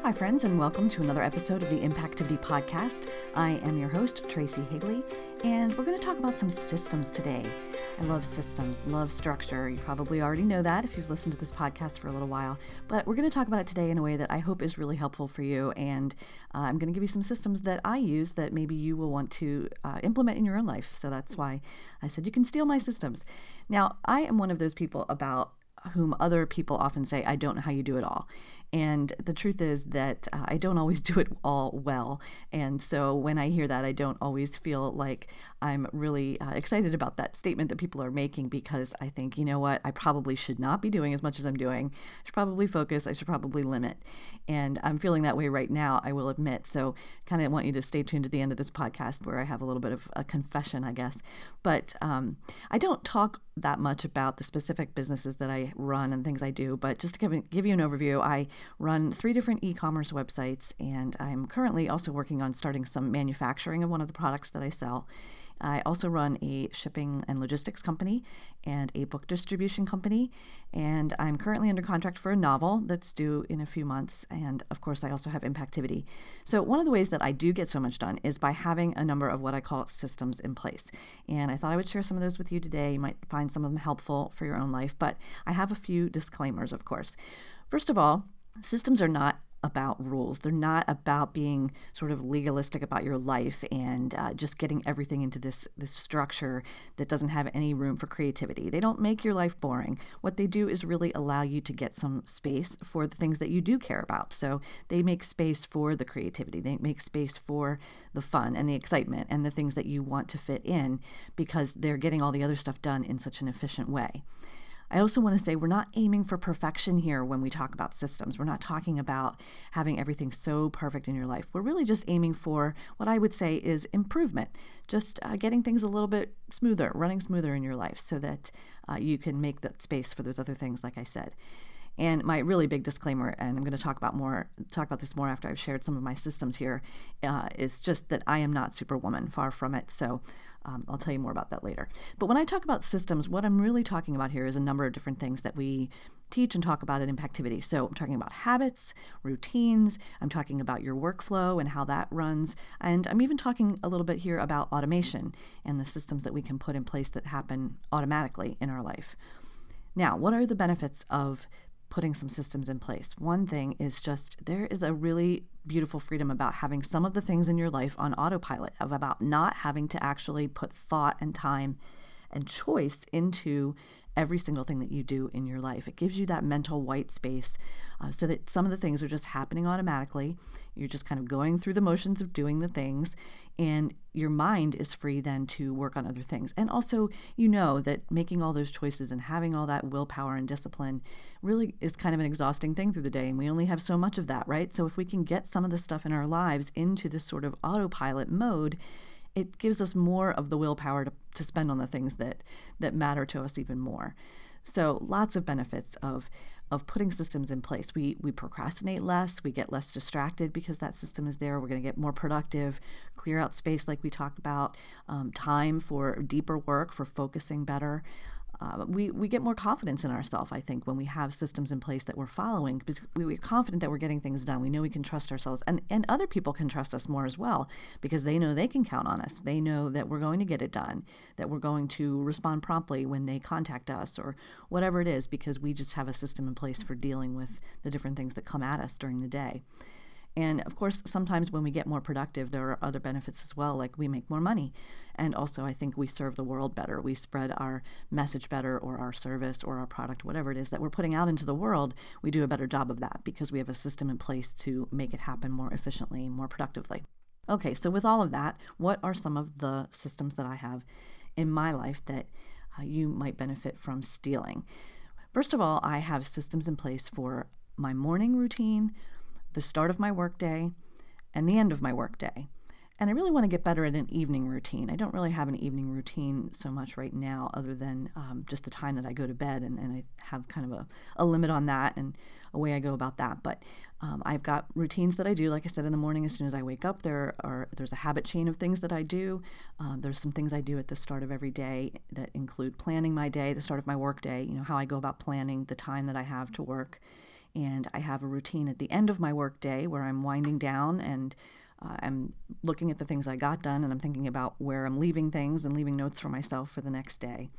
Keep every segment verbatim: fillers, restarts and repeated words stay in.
Hi, friends, and welcome to another episode of the Impactivity Podcast. I am your host, Tracy Higley, and we're going to talk about some systems today. I love systems, love structure. You probably already know that if you've listened to this podcast for a little while, but we're going to talk about it today in a way that I hope is really helpful for you, and uh, I'm going to give you some systems that I use that maybe you will want to uh, implement in your own life. So that's why I said you can steal my systems. Now, I am one of those people about whom other people often say, I don't know how you do it all. And the truth is that uh, I don't always do it all well. And so when I hear that, I don't always feel like I'm really uh, excited about that statement that people are making, because I think, you know what, I probably should not be doing as much as I'm doing. I should probably focus. I should probably limit. And I'm feeling that way right now, I will admit. So kind of want you to stay tuned to the end of this podcast where I have a little bit of a confession, I guess. But um, I don't talk that much about the specific businesses that I run and things I do. But just to give, give you an overview, I run three different e-commerce websites, and I'm currently also working on starting some manufacturing of one of the products that I sell. I also run a shipping and logistics company and a book distribution company, and I'm currently under contract for a novel that's due in a few months, and of course I also have Impactivity. So one of the ways that I do get so much done is by having a number of what I call systems in place, and I thought I would share some of those with you today. You might find some of them helpful for your own life, but I have a few disclaimers, of course. First of all, systems are not about rules. They're not about being sort of legalistic about your life and uh, just getting everything into this this structure that doesn't have any room for creativity. They don't make your life boring. What they do is really allow you to get some space for the things that you do care about. So they make space for the creativity. They make space for the fun and the excitement and the things that you want to fit in, because they're getting all the other stuff done in such an efficient way. I also want to say we're not aiming for perfection here when we talk about systems. We're not talking about having everything so perfect in your life. We're really just aiming for what I would say is improvement, just uh, getting things a little bit smoother, running smoother in your life so that uh, you can make that space for those other things, like I said. And my really big disclaimer, and I'm going to talk about more, talk about this more after I've shared some of my systems here, uh, is just that I am not Superwoman, far from it. So um, I'll tell you more about that later. But when I talk about systems, what I'm really talking about here is a number of different things that we teach and talk about at Impactivity. So I'm talking about habits, routines. I'm talking about your workflow and how that runs. And I'm even talking a little bit here about automation and the systems that we can put in place that happen automatically in our life. Now, what are the benefits of putting some systems in place? One thing is just there is a really beautiful freedom about having some of the things in your life on autopilot, of about not having to actually put thought and time and choice into every single thing that you do in your life. It gives you that mental white space uh, so that some of the things are just happening automatically. You're just kind of going through the motions of doing the things, and your mind is free then to work on other things. And also, you know that making all those choices and having all that willpower and discipline really is kind of an exhausting thing through the day, and we only have so much of that, right? So if we can get some of the stuff in our lives into this sort of autopilot mode, it gives us more of the willpower to, to spend on the things that that matter to us even more. So lots of benefits of of putting systems in place. We we procrastinate less, we get less distracted because that system is there. We're going to get more productive, clear out space like we talked about, um, time for deeper work, for focusing better. Uh, we, we get more confidence in ourselves, I think, when we have systems in place that we're following, because we, we're confident that we're getting things done. We know we can trust ourselves, and, and other people can trust us more as well, because they know they can count on us. They know that we're going to get it done, that we're going to respond promptly when they contact us or whatever it is, because we just have a system in place for dealing with the different things that come at us during the day. And of course, sometimes when we get more productive, there are other benefits as well, like we make more money. And also, I think we serve the world better. We spread our message better, or our service or our product, whatever it is that we're putting out into the world. We do a better job of that because we have a system in place to make it happen more efficiently, more productively. Okay, so with all of that, what are some of the systems that I have in my life that uh, you might benefit from stealing? First of all, I have systems in place for my morning routine, the start of my workday, and the end of my workday. And I really want to get better at an evening routine. I don't really have an evening routine so much right now, other than um, just the time that I go to bed, and, and I have kind of a, a limit on that and a way I go about that. But um, I've got routines that I do, like I said, in the morning as soon as I wake up. There are there's a habit chain of things that I do. Um, there's some things I do at the start of every day that include planning my day, the start of my work day, you know, how I go about planning the time that I have to work. And I have a routine at the end of my work day where I'm winding down and uh, I'm looking at the things I got done, and I'm thinking about where I'm leaving things and leaving notes for myself for the next day.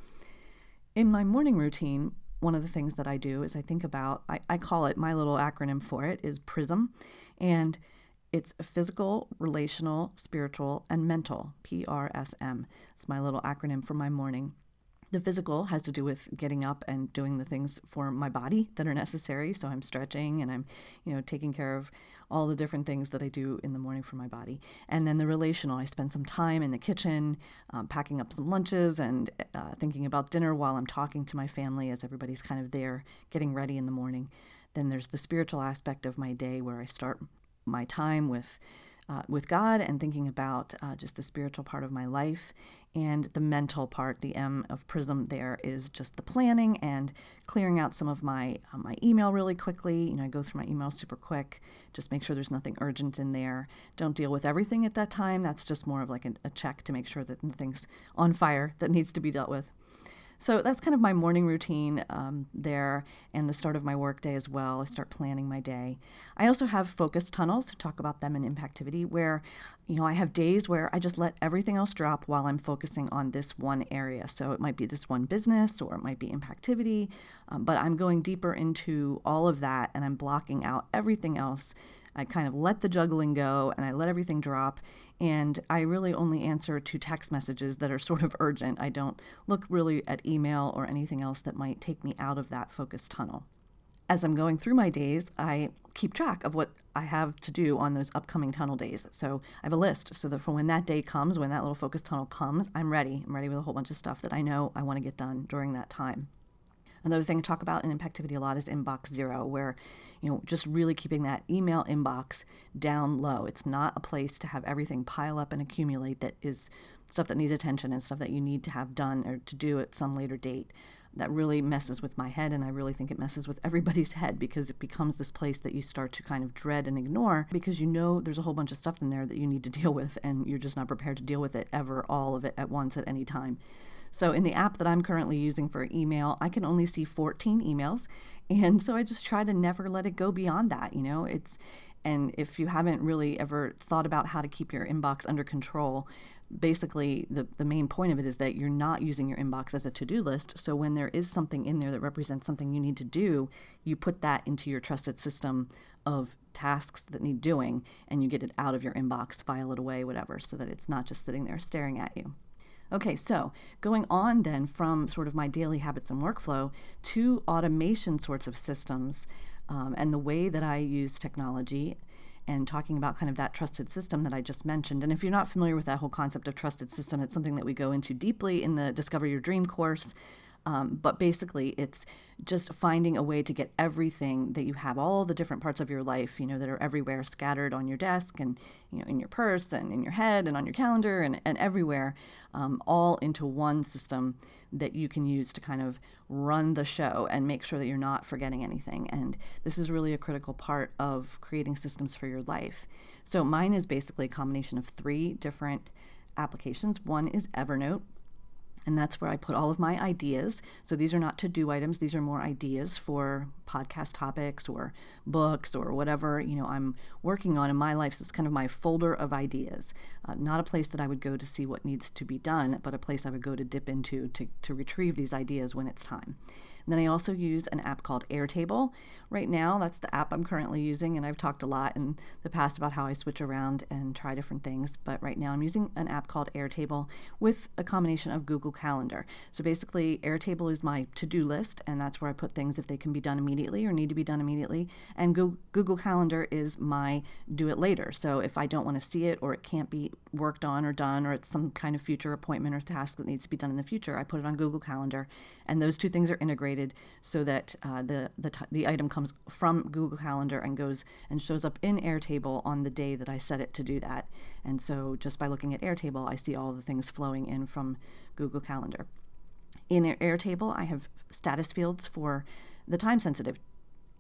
In my morning routine, one of the things that I do is I think about, I, I call it, my little acronym for it is PRISM, and it's physical, relational, spiritual, and mental, P R S M. It's my little acronym for my morning. The physical has to do with getting up and doing the things for my body that are necessary. So I'm stretching and I'm, you know, taking care of all the different things that I do in the morning for my body. And then the relational, I spend some time in the kitchen, um, packing up some lunches and uh, thinking about dinner while I'm talking to my family as everybody's kind of there getting ready in the morning. Then there's the spiritual aspect of my day where I start my time with Uh, with God and thinking about uh, just the spiritual part of my life. And the mental part, the M of PRISM there, is just the planning and clearing out some of my uh, my email really quickly. You know, I go through my email super quick, just make sure there's nothing urgent in there. Don't deal with everything at that time. That's just more of like a, a check to make sure that nothing's on fire that needs to be dealt with. So that's kind of my morning routine um, there, and the start of my work day as well. I start planning my day. I also have focus tunnels, to talk about them in Impactivity, where, you know, I have days where I just let everything else drop while I'm focusing on this one area. So it might be this one business, or it might be Impactivity, um, but I'm going deeper into all of that, and I'm blocking out everything else. I kind of let the juggling go, and I let everything drop. And I really only answer to text messages that are sort of urgent. I don't look really at email or anything else that might take me out of that focus tunnel. As I'm going through my days, I keep track of what I have to do on those upcoming tunnel days. So I have a list so that for when that day comes, when that little focus tunnel comes, I'm ready. I'm ready with a whole bunch of stuff that I know I want to get done during that time. Another thing I talk about in Impactivity a lot is inbox zero, where, you know, just really keeping that email inbox down low. It's not a place to have everything pile up and accumulate that is stuff that needs attention and stuff that you need to have done or to do at some later date. That really messes with my head, and I really think it messes with everybody's head, because it becomes this place that you start to kind of dread and ignore, because you know there's a whole bunch of stuff in there that you need to deal with, and you're just not prepared to deal with it ever, all of it at once at any time. So in the app that I'm currently using for email, I can only see fourteen emails. And so I just try to never let it go beyond that. You know, it's, and if you haven't really ever thought about how to keep your inbox under control, basically the, the main point of it is that you're not using your inbox as a to-do list. So when there is something in there that represents something you need to do, you put that into your trusted system of tasks that need doing, and you get it out of your inbox, file it away, whatever, so that it's not just sitting there staring at you. Okay, so going on then from sort of my daily habits and workflow to automation sorts of systems, um, and the way that I use technology, and talking about kind of that trusted system that I just mentioned. And if you're not familiar with that whole concept of trusted system, it's something that we go into deeply in the Discover Your Dream course. Um, but basically, it's just finding a way to get everything that you have, all the different parts of your life, you know, that are everywhere, scattered on your desk and, you know, in your purse and in your head and on your calendar and, and everywhere, um, all into one system that you can use to kind of run the show and make sure that you're not forgetting anything. And this is really a critical part of creating systems for your life. So mine is basically a combination of three different applications. One is Evernote. And that's where I put all of my ideas. So these are not to-do items. These are more ideas for podcast topics or books or whatever, you know, I'm working on in my life. So it's kind of my folder of ideas, uh, not a place that I would go to see what needs to be done, but a place I would go to dip into to, to retrieve these ideas when it's time. And then I also use an app called Airtable. Right now, that's the app I'm currently using, and I've talked a lot in the past about how I switch around and try different things, but right now I'm using an app called Airtable with a combination of Google Calendar. So basically, Airtable is my to-do list, and that's where I put things if they can be done immediately or need to be done immediately, and Google Calendar is my do it later. So if I don't want to see it, or it can't be worked on or done, or it's some kind of future appointment or task that needs to be done in the future, I put it on Google Calendar, and those two things are integrated so that uh, the the, t- the item comes from Google Calendar and goes and shows up in Airtable on the day that I set it to do that. And so just by looking at Airtable, I see all the things flowing in from Google Calendar. In Airtable, I have status fields for the time-sensitive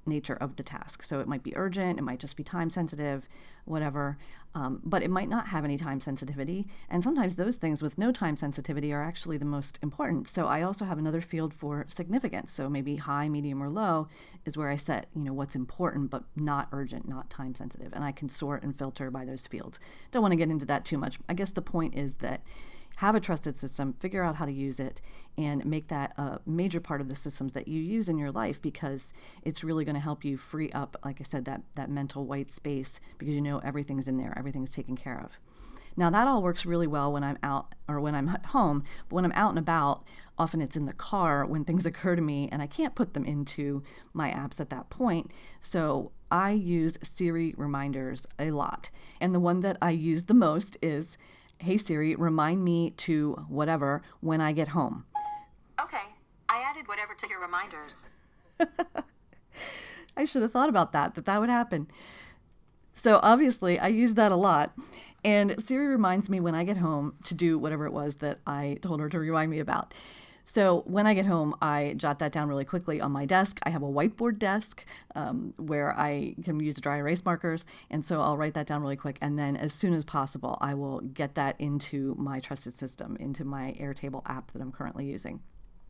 nature of the task. So it might be urgent, it might just be time sensitive, whatever, um, but it might not have any time sensitivity. And sometimes those things with no time sensitivity are actually the most important. So I also have another field for significance. So maybe high, medium, or low is where I set, you know, what's important, but not urgent, not time sensitive. And I can sort and filter by those fields. Don't want to get into that too much. I guess the point is that have a trusted system, figure out how to use it, and make that a major part of the systems that you use in your life, because it's really going to help you free up, like I said, that, that mental white space, because you know everything's in there, everything's taken care of. Now, that all works really well when I'm out or when I'm at home, but when I'm out and about, often it's in the car when things occur to me and I can't put them into my apps at that point. So I use Siri reminders a lot. And the one that I use the most is, "Hey Siri, remind me to whatever when I get home." Okay, I added whatever to your reminders. I should have thought about that, that that would happen. So obviously I use that a lot. And Siri reminds me when I get home to do whatever it was that I told her to remind me about. So when I get home, I jot that down really quickly on my desk. I have a whiteboard desk um, where I can use dry erase markers. And so I'll write that down really quick. And then as soon as possible, I will get that into my trusted system, into my Airtable app that I'm currently using.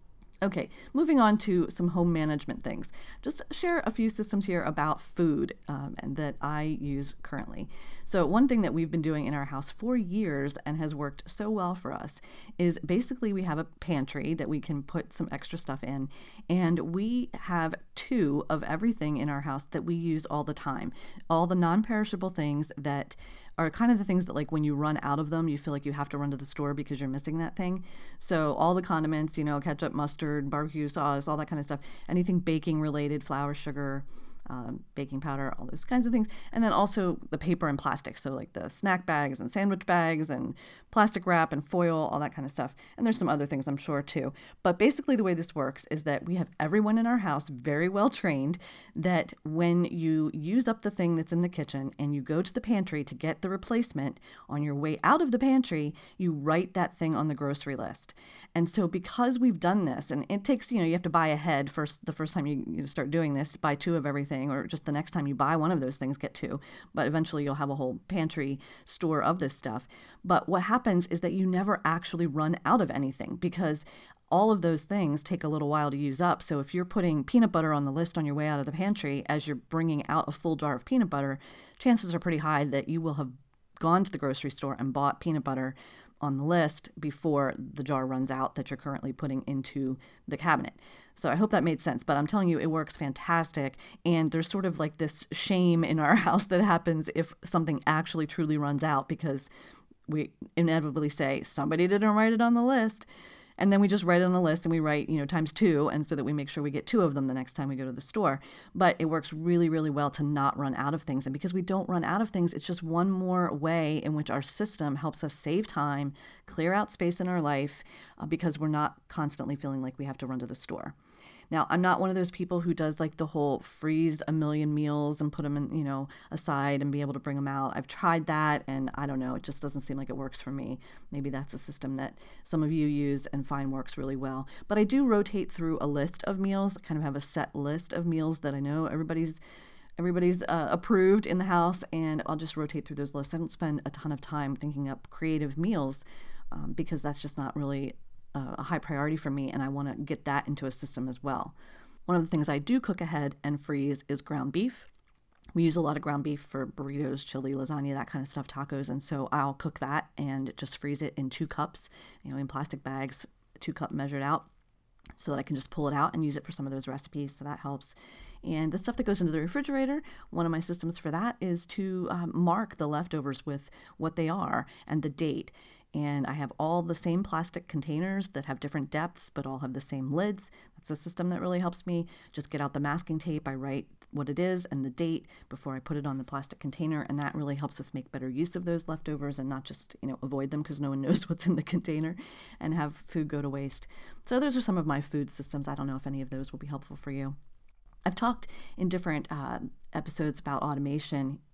Okay, moving on to some home management things. Just share a few systems here about food um, and that I use currently. So one thing that we've been doing in our house for years and has worked so well for us is basically we have a pantry that we can put some extra stuff in, and we have two of everything in our house that we use all the time. All the non-perishable things that are kind of the things that, like, when you run out of them, you feel like you have to run to the store because you're missing that thing. So all the condiments, you know, ketchup, mustard, barbecue sauce, all that kind of stuff, anything baking related, flour, sugar, um, baking powder, all those kinds of things. And then also the paper and plastic. So like the snack bags and sandwich bags and plastic wrap and foil, all that kind of stuff. And there's some other things I'm sure too. But basically the way this works is that we have everyone in our house very well trained that when you use up the thing that's in the kitchen and you go to the pantry to get the replacement, on your way out of the pantry, you write that thing on the grocery list. And so because we've done this, and it takes, you know, you have to buy ahead first, the first time you, you start doing this, buy two of everything, or just the next time you buy one of those things, get two. But eventually you'll have a whole pantry store of this stuff. But what happens is that you never actually run out of anything, because all of those things take a little while to use up. So if you're putting peanut butter on the list on your way out of the pantry, as you're bringing out a full jar of peanut butter, chances are pretty high that you will have gone to the grocery store and bought peanut butter on the list before the jar runs out that you're currently putting into the cabinet. So I hope that made sense, but I'm telling you, it works fantastic. And there's sort of like this shame in our house that happens if something actually truly runs out, because we inevitably say, somebody didn't write it on the list. And then we just write it on the list and we write, you know, times two, and so that we make sure we get two of them the next time we go to the store. But it works really, really well to not run out of things. And because we don't run out of things, it's just one more way in which our system helps us save time, clear out space in our life, uh, because we're not constantly feeling like we have to run to the store. Now, I'm not one of those people who does like the whole freeze a million meals and put them in, you know, aside and be able to bring them out. I've tried that, and I don't know, it just doesn't seem like it works for me. Maybe that's a system that some of you use and find works really well. But I do rotate through a list of meals, kind of have a set list of meals that I know everybody's everybody's uh, approved in the house, and I'll just rotate through those lists. I don't spend a ton of time thinking up creative meals um, because that's just not really a high priority for me, and I want to get that into a system as well. One of the things I do cook ahead and freeze is ground beef. We use a lot of ground beef for burritos, chili, lasagna, that kind of stuff, tacos, and so I'll cook that and just freeze it in two cups, you know, in plastic bags, two cup measured out, so that I can just pull it out and use it for some of those recipes, so that helps. And the stuff that goes into the refrigerator, one of my systems for that is to um, mark the leftovers with what they are and the date. And I have all the same plastic containers that have different depths, but all have the same lids. That's a system that really helps me. Just get out the masking tape. I write what it is and the date before I put it on the plastic container. And that really helps us make better use of those leftovers and not just, you know, avoid them because no one knows what's in the container and have food go to waste. So those are some of my food systems. I don't know if any of those will be helpful for you. I've talked in different uh, episodes about automation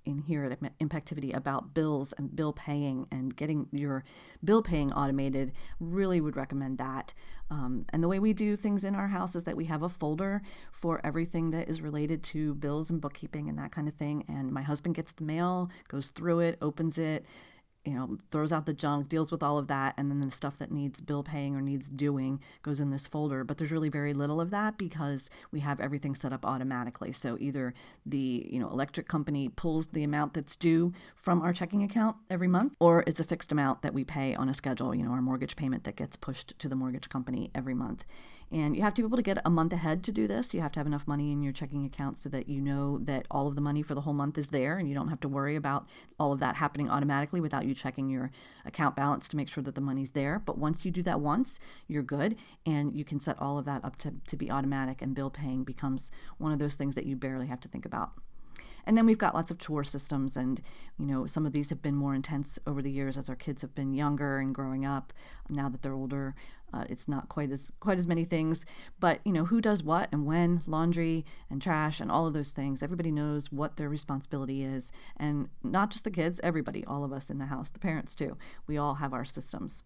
in here at Impactivity about bills and bill paying and getting your bill paying automated, really would recommend that. Um, and the way we do things in our house is that we have a folder for everything that is related to bills and bookkeeping and that kind of thing. And my husband gets the mail, goes through it, opens it, you know, throws out the junk, deals with all of that, and then the stuff that needs bill paying or needs doing goes in this folder. But there's really very little of that because we have everything set up automatically. So either the, you know, electric company pulls the amount that's due from our checking account every month, or it's a fixed amount that we pay on a schedule, you know, our mortgage payment that gets pushed to the mortgage company every month. And you have to be able to get a month ahead to do this. You have to have enough money in your checking account so that you know that all of the money for the whole month is there and you don't have to worry about all of that happening automatically without you checking your account balance to make sure that the money's there. But once you do that once, you're good, and you can set all of that up to, to be automatic, and bill paying becomes one of those things that you barely have to think about. And then we've got lots of chore systems, and, you know, some of these have been more intense over the years as our kids have been younger and growing up. Now that they're older, uh, it's not quite as quite as many things. But, you know, who does what and when, laundry and trash and all of those things. Everybody knows what their responsibility is. And not just the kids, everybody, all of us in the house, the parents too. We all have our systems.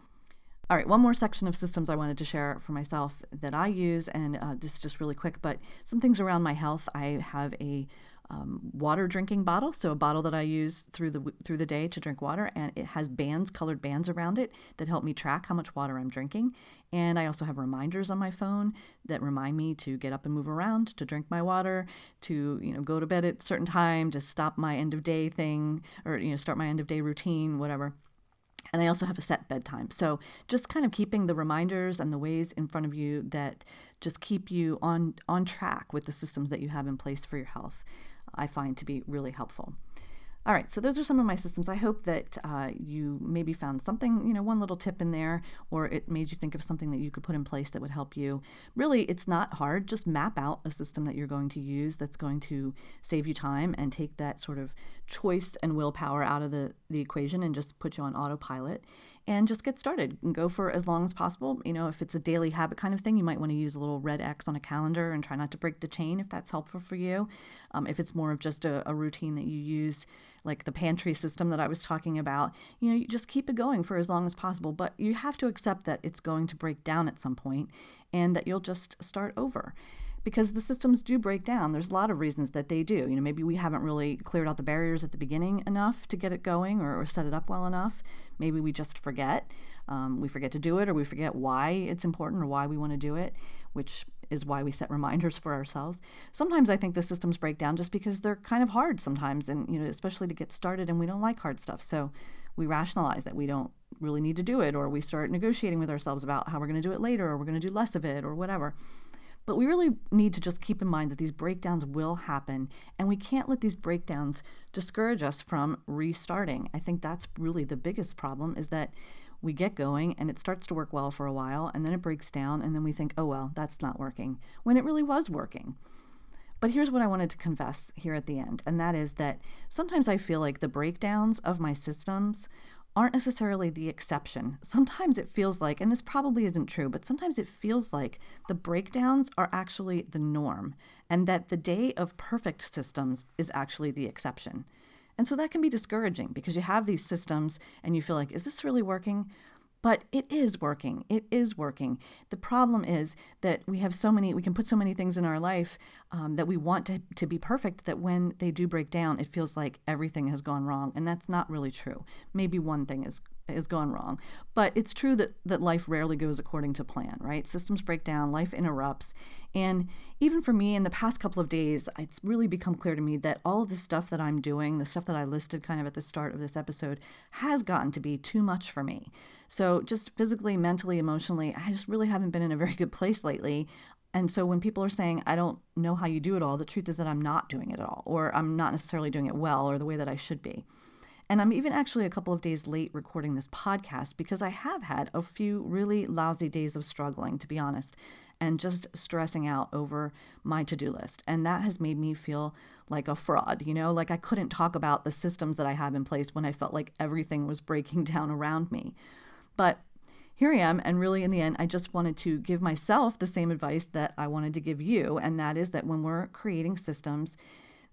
All right, one more section of systems I wanted to share for myself that I use, and uh, just, just really quick, but some things around my health. I have a um, water drinking bottle, so a bottle that I use through the through the day to drink water, and it has bands, colored bands around it that help me track how much water I'm drinking. And I also have reminders on my phone that remind me to get up and move around, to drink my water, to, you know, go to bed at a certain time, to stop my end of day thing, or, you know, start my end of day routine, whatever. And I also have a set bedtime. So just kind of keeping the reminders and the ways in front of you that just keep you on, on track with the systems that you have in place for your health, I find to be really helpful. All right, so those are some of my systems. I hope that uh, you maybe found something, you know, one little tip in there, or it made you think of something that you could put in place that would help you. Really, it's not hard. Just map out a system that you're going to use that's going to save you time and take that sort of choice and willpower out of the, the equation and just put you on autopilot. And just get started and go for as long as possible. You know, if it's a daily habit kind of thing, you might want to use a little red X on a calendar and try not to break the chain if that's helpful for you. Um, if it's more of just a, a routine that you use, like the pantry system that I was talking about, you know, you just keep it going for as long as possible. But you have to accept that it's going to break down at some point and that you'll just start over. Because the systems do break down. There's a lot of reasons that they do. You know, maybe we haven't really cleared out the barriers at the beginning enough to get it going, or, or set it up well enough. Maybe we just forget. Um, we forget to do it, or we forget why it's important or why we want to do it, which is why we set reminders for ourselves. Sometimes I think the systems break down just because they're kind of hard sometimes, and, you know, especially to get started, and we don't like hard stuff. So we rationalize that we don't really need to do it, or we start negotiating with ourselves about how we're going to do it later, or we're going to do less of it, or whatever. But we really need to just keep in mind that these breakdowns will happen, and we can't let these breakdowns discourage us from restarting. I think that's really the biggest problem, is that we get going and it starts to work well for a while, and then it breaks down, and then we think, oh, well, that's not working, when it really was working. But here's what I wanted to confess here at the end, and that is that sometimes I feel like the breakdowns of my systems aren't necessarily the exception. Sometimes it feels like, and this probably isn't true, but sometimes it feels like the breakdowns are actually the norm, and that the day of perfect systems is actually the exception. And so that can be discouraging, because you have these systems and you feel like, is this really working? But it is working. It is working. The problem is that we have so many, we can put so many things in our life um, that we want to, to be perfect, that when they do break down, it feels like everything has gone wrong. And that's not really true. Maybe one thing is is gone wrong. But it's true that, that life rarely goes according to plan, right? Systems break down, life interrupts. And even for me, in the past couple of days, it's really become clear to me that all of the stuff that I'm doing, the stuff that I listed kind of at the start of this episode, has gotten to be too much for me. So just physically, mentally, emotionally, I just really haven't been in a very good place lately. And so when people are saying, I don't know how you do it all, the truth is that I'm not doing it at all, or I'm not necessarily doing it well, or the way that I should be. And I'm even actually a couple of days late recording this podcast because I have had a few really lousy days of struggling, to be honest, and just stressing out over my to-do list. And that has made me feel like a fraud, you know, like I couldn't talk about the systems that I have in place when I felt like everything was breaking down around me. But here I am, and really in the end, I just wanted to give myself the same advice that I wanted to give you, and that is that when we're creating systems,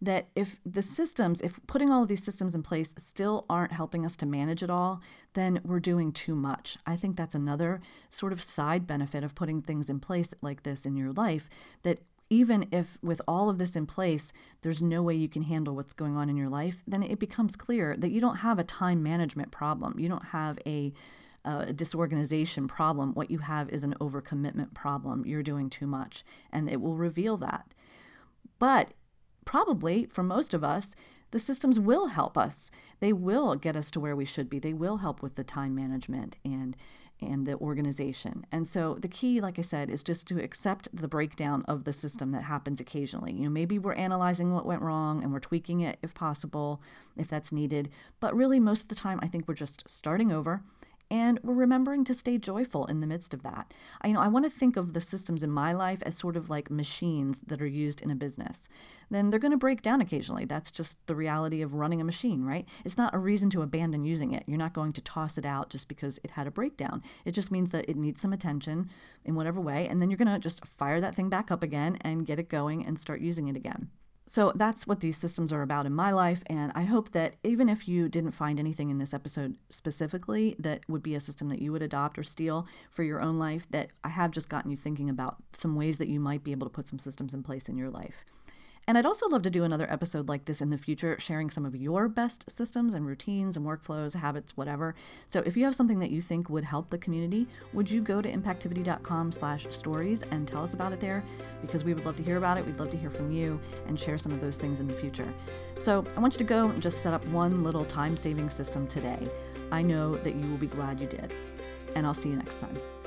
that if the systems, if putting all of these systems in place still aren't helping us to manage it all, then we're doing too much. I think that's another sort of side benefit of putting things in place like this in your life, that even if with all of this in place, there's no way you can handle what's going on in your life, then it becomes clear that you don't have a time management problem. You don't have a, a disorganization problem. What you have is an overcommitment problem. You're doing too much, and it will reveal that. But probably for most of us, the systems will help us. They will get us to where we should be. They will help with the time management and and the organization. And so the key, like I said, is just to accept the breakdown of the system that happens occasionally. You know, maybe we're analyzing what went wrong and we're tweaking it if possible, if that's needed. But really, most of the time, I think we're just starting over. And we're remembering to stay joyful in the midst of that. I, you know, I want to think of the systems in my life as sort of like machines that are used in a business. Then they're going to break down occasionally. That's just the reality of running a machine, right? It's not a reason to abandon using it. You're not going to toss it out just because it had a breakdown. It just means that it needs some attention in whatever way. And then you're going to just fire that thing back up again and get it going and start using it again. So that's what these systems are about in my life, and I hope that even if you didn't find anything in this episode specifically that would be a system that you would adopt or steal for your own life, that I have just gotten you thinking about some ways that you might be able to put some systems in place in your life. And I'd also love to do another episode like this in the future, sharing some of your best systems and routines and workflows, habits, whatever. So if you have something that you think would help the community, would you go to impactivity.com slash stories and tell us about it there? Because we would love to hear about it. We'd love to hear from you and share some of those things in the future. So I want you to go and just set up one little time-saving system today. I know that you will be glad you did. And I'll see you next time.